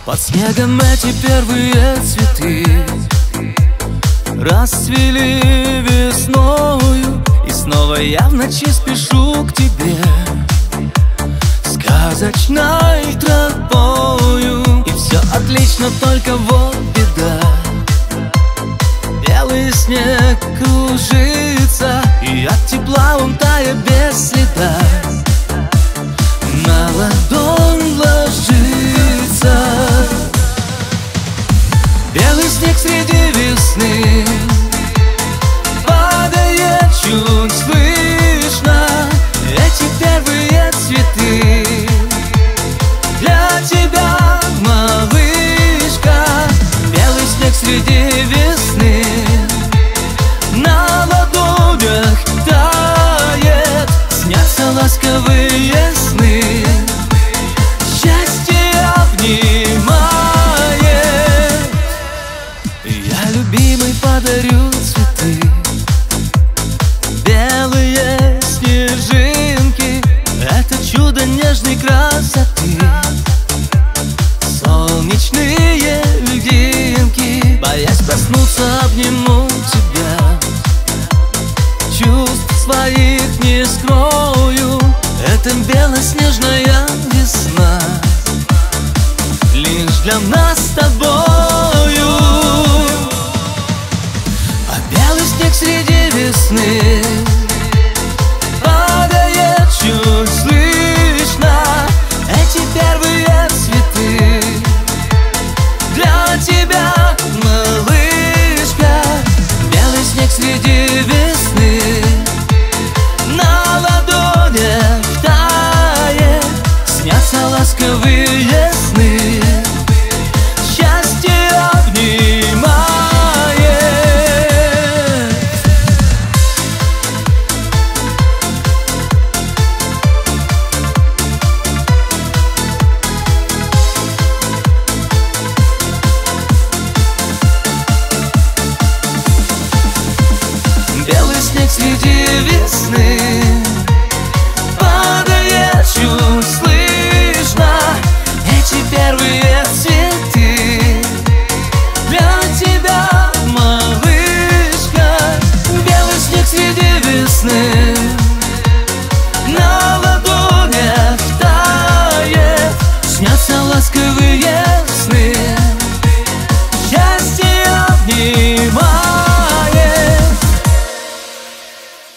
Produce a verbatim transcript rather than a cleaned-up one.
Под снегом эти первые цветы расцвели весною, и снова я в ночи спешу к тебе сказочной тропою. И все отлично, только вот беда: белый снег кружится, и от тепла он тает без следа на ладонь ложится. Белый снег среди весны падает чуть слышно. Эти первые цветы для тебя, малышка. Белый снег среди весны на ладонях тает. Снятся ласковые сны, счастье обнимает. Я, любимый, подарю цветы, белые снежинки. Это чудо нежной красоты, солнечные льдинки. Боясь проснуться, обниму тебя, чувств своих не скрою. Это белоснежная весна лишь для нас с тобою. А белый снег среди весны падает чуть слышно. Эти первые цветы для тебя, малышка. Белый снег среди весны на ладонях тает. Снятся ласковые сны, счастье обнимает. Белый снег среди весны падает чуть слышно. Эти первые цветы для тебя, малышка. Белый снег среди весны на ладонях тает. Снятся ласковые сны,